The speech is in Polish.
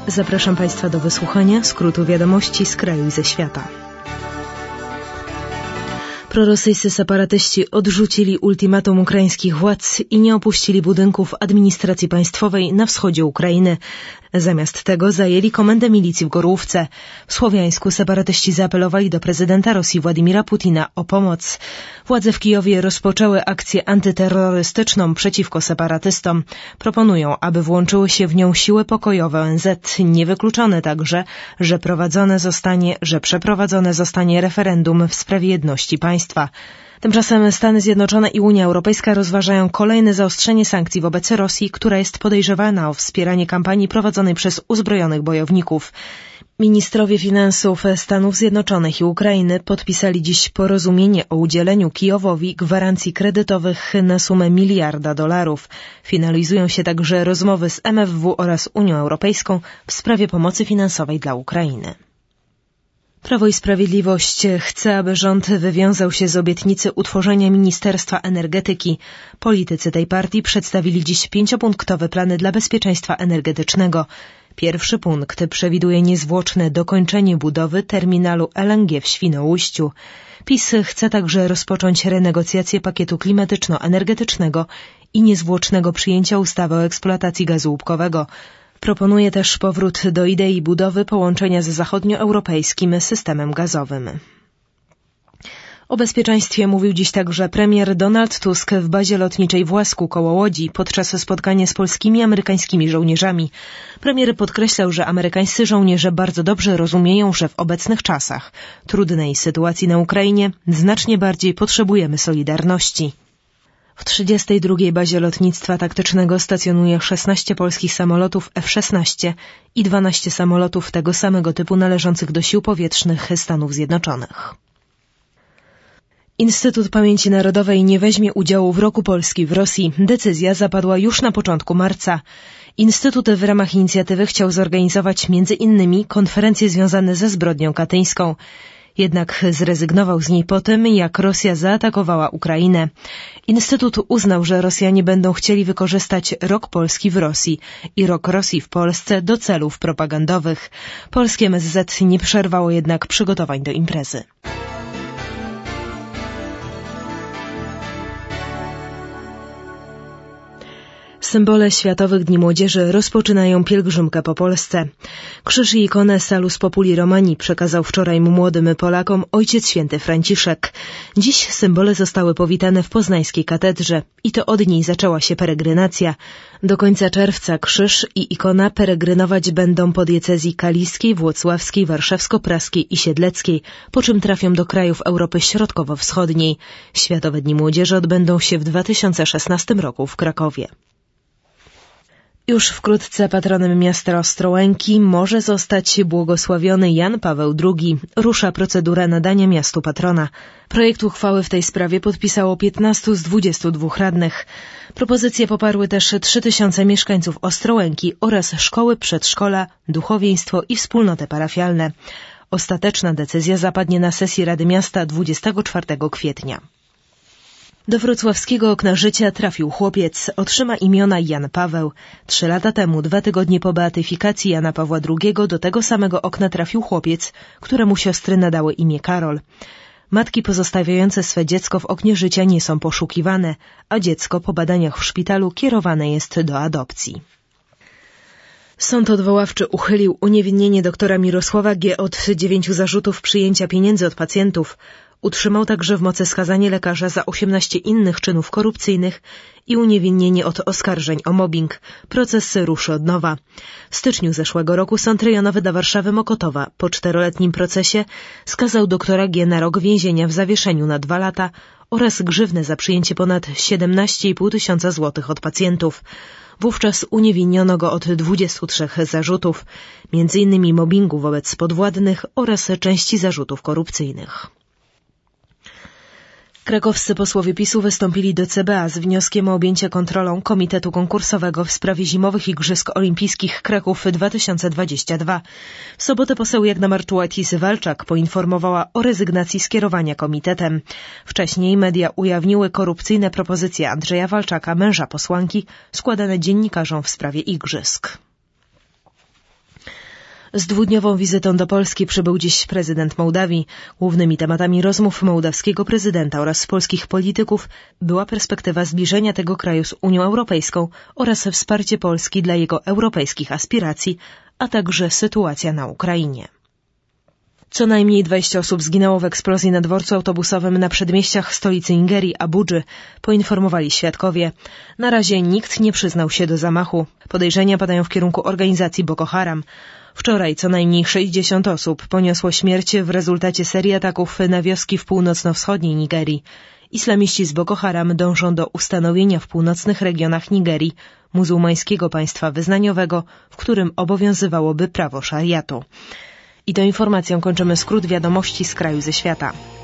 Zapraszam Państwa do wysłuchania skrótu wiadomości z kraju i ze świata. Prorosyjscy separatyści odrzucili ultimatum ukraińskich władz i nie opuścili budynków administracji państwowej na wschodzie Ukrainy. Zamiast tego zajęli komendę milicji w Gorłówce. W Słowiańsku separatyści zaapelowali do prezydenta Rosji Władimira Putina o pomoc. Władze w Kijowie rozpoczęły akcję antyterrorystyczną przeciwko separatystom. Proponują, aby włączyły się w nią siły pokojowe ONZ. Niewykluczone także, że przeprowadzone zostanie referendum w sprawie jedności państwa. Tymczasem Stany Zjednoczone i Unia Europejska rozważają kolejne zaostrzenie sankcji wobec Rosji, która jest podejrzewana o wspieranie kampanii prowadzonej przez uzbrojonych bojowników. Ministrowie finansów Stanów Zjednoczonych i Ukrainy podpisali dziś porozumienie o udzieleniu Kijowowi gwarancji kredytowych na sumę $1 miliarda. Finalizują się także rozmowy z MFW oraz Unią Europejską w sprawie pomocy finansowej dla Ukrainy. Prawo i Sprawiedliwość chce, aby rząd wywiązał się z obietnicy utworzenia Ministerstwa Energetyki. Politycy tej partii przedstawili dziś 5-punktowe plany dla bezpieczeństwa energetycznego. Pierwszy punkt przewiduje niezwłoczne dokończenie budowy terminalu LNG w Świnoujściu. PiS chce także rozpocząć renegocjację pakietu klimatyczno-energetycznego i niezwłocznego przyjęcia ustawy o eksploatacji gazu łupkowego. Proponuje też powrót do idei budowy połączenia z zachodnioeuropejskim systemem gazowym. O bezpieczeństwie mówił dziś także premier Donald Tusk w bazie lotniczej w Łasku koło Łodzi podczas spotkania z polskimi i amerykańskimi żołnierzami. Premier podkreślał, że amerykańscy żołnierze bardzo dobrze rozumieją, że w obecnych czasach trudnej sytuacji na Ukrainie znacznie bardziej potrzebujemy solidarności. W 32. bazie lotnictwa taktycznego stacjonuje 16 polskich samolotów F-16 i 12 samolotów tego samego typu należących do Sił Powietrznych Stanów Zjednoczonych. Instytut Pamięci Narodowej nie weźmie udziału w Roku Polski w Rosji. Decyzja zapadła już na początku marca. Instytut w ramach inicjatywy chciał zorganizować m.in. konferencje związane ze zbrodnią katyńską. Jednak zrezygnował z niej po tym, jak Rosja zaatakowała Ukrainę. Instytut uznał, że Rosjanie będą chcieli wykorzystać Rok Polski w Rosji i Rok Rosji w Polsce do celów propagandowych. Polskie MSZ nie przerwało jednak przygotowań do imprezy. Symbole Światowych Dni Młodzieży rozpoczynają pielgrzymkę po Polsce. Krzyż i ikonę Salus Populi Romani przekazał wczoraj młodym Polakom Ojciec Święty Franciszek. Dziś symbole zostały powitane w poznańskiej katedrze i to od niej zaczęła się peregrinacja. Do końca czerwca krzyż i ikona peregrynować będą po diecezji kaliskiej, włocławskiej, warszawsko-praskiej i siedleckiej, po czym trafią do krajów Europy Środkowo-Wschodniej. Światowe Dni Młodzieży odbędą się w 2016 roku w Krakowie. Już wkrótce patronem miasta Ostrołęki może zostać błogosławiony Jan Paweł II. Rusza procedura nadania miastu patrona. Projekt uchwały w tej sprawie podpisało 15 z 22 radnych. Propozycje poparły też 3000 mieszkańców Ostrołęki oraz szkoły, przedszkola, duchowieństwo i wspólnoty parafialne. Ostateczna decyzja zapadnie na sesji Rady Miasta 24 kwietnia. Do wrocławskiego okna życia trafił chłopiec. Otrzyma imiona Jan Paweł. 3 lata temu, 2 tygodnie po beatyfikacji Jana Pawła II, do tego samego okna trafił chłopiec, któremu siostry nadały imię Karol. Matki pozostawiające swe dziecko w oknie życia nie są poszukiwane, a dziecko po badaniach w szpitalu kierowane jest do adopcji. Sąd odwoławczy uchylił uniewinnienie doktora Mirosława G. od 9 zarzutów przyjęcia pieniędzy od pacjentów. Utrzymał także w mocy skazanie lekarza za 18 innych czynów korupcyjnych i uniewinnienie od oskarżeń o mobbing. Proces ruszy od nowa. W styczniu zeszłego roku Sąd Rejonowy dla Warszawy Mokotowa po 4-letnim procesie skazał doktora G. na rok więzienia w zawieszeniu na 2 lata oraz grzywnę za przyjęcie ponad 17,5 tysiąca złotych od pacjentów. Wówczas uniewinniono go od 23 zarzutów, m.in. mobbingu wobec podwładnych oraz części zarzutów korupcyjnych. Krakowscy posłowie PiS-u wystąpili do CBA z wnioskiem o objęcie kontrolą Komitetu Konkursowego w sprawie Zimowych Igrzysk Olimpijskich Kraków 2022. W sobotę poseł Jagna Marczułajtis-Walczak poinformowała o rezygnacji z kierowania komitetem. Wcześniej media ujawniły korupcyjne propozycje Andrzeja Walczaka, męża posłanki, składane dziennikarzom w sprawie igrzysk. Z dwudniową wizytą do Polski przybył dziś prezydent Mołdawii. Głównymi tematami rozmów mołdawskiego prezydenta oraz polskich polityków była perspektywa zbliżenia tego kraju z Unią Europejską oraz wsparcie Polski dla jego europejskich aspiracji, a także sytuacja na Ukrainie. Co najmniej 20 osób zginęło w eksplozji na dworcu autobusowym na przedmieściach stolicy Nigerii, Abudży, poinformowali świadkowie. Na razie nikt nie przyznał się do zamachu. Podejrzenia padają w kierunku organizacji Boko Haram. Wczoraj co najmniej 60 osób poniosło śmierć w rezultacie serii ataków na wioski w północno-wschodniej Nigerii. Islamiści z Boko Haram dążą do ustanowienia w północnych regionach Nigerii muzułmańskiego państwa wyznaniowego, w którym obowiązywałoby prawo szariatu. I tą informacją kończymy skrót wiadomości z kraju ze świata.